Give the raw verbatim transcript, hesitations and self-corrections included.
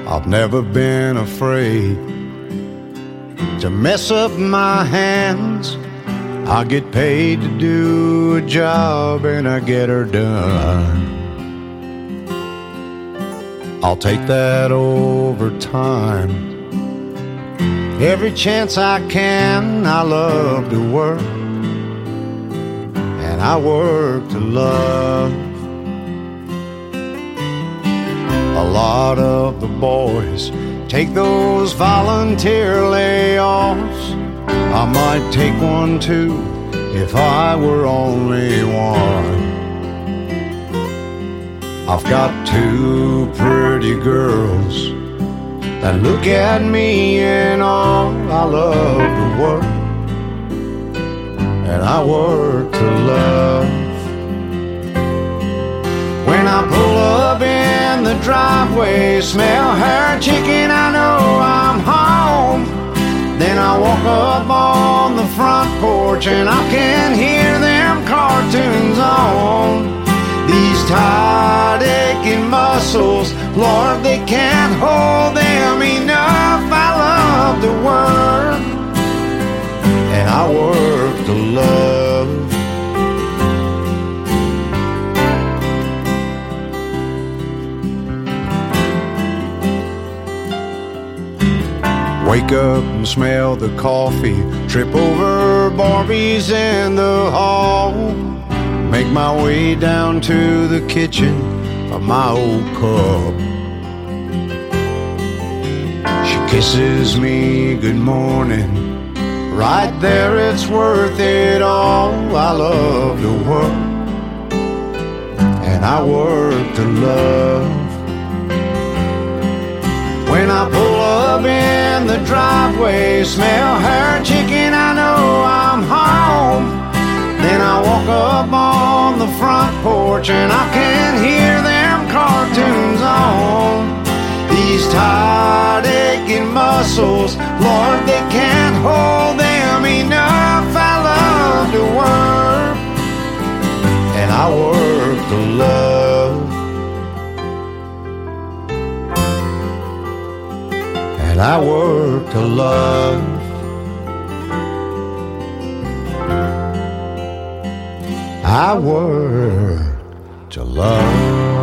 I've never been afraid to mess up my hands. I get paid to do a job and I get her done. I'll take that over time. Every chance I can, I love to work, and I work to love. A lot of the boys take those volunteer layoffs. I might take one too if I were only one. I've got two pretty girls that look at me and all. I love to work, and I work to love. When I pull up in the driveway, smell her chicken, I know I'm home. Then I walk up on the front porch and I can hear them cartoons on. These tired aching muscles, Lord, they can't hold them enough. I love to work, and I work to love. Wake up and smell the coffee, trip over Barbies in the hall, make my way down to the kitchen of my old cub. She kisses me good morning, right there it's worth it all. I love to work, and I work to love. When I pull up in the driveway, smell her chicken, I know I'm home. Then I walk up on the front porch and I can hear them cartoons on. These tired aching muscles, Lord, they can't hold them enough. I love to work, and I work to love. And I work to love. I work to love.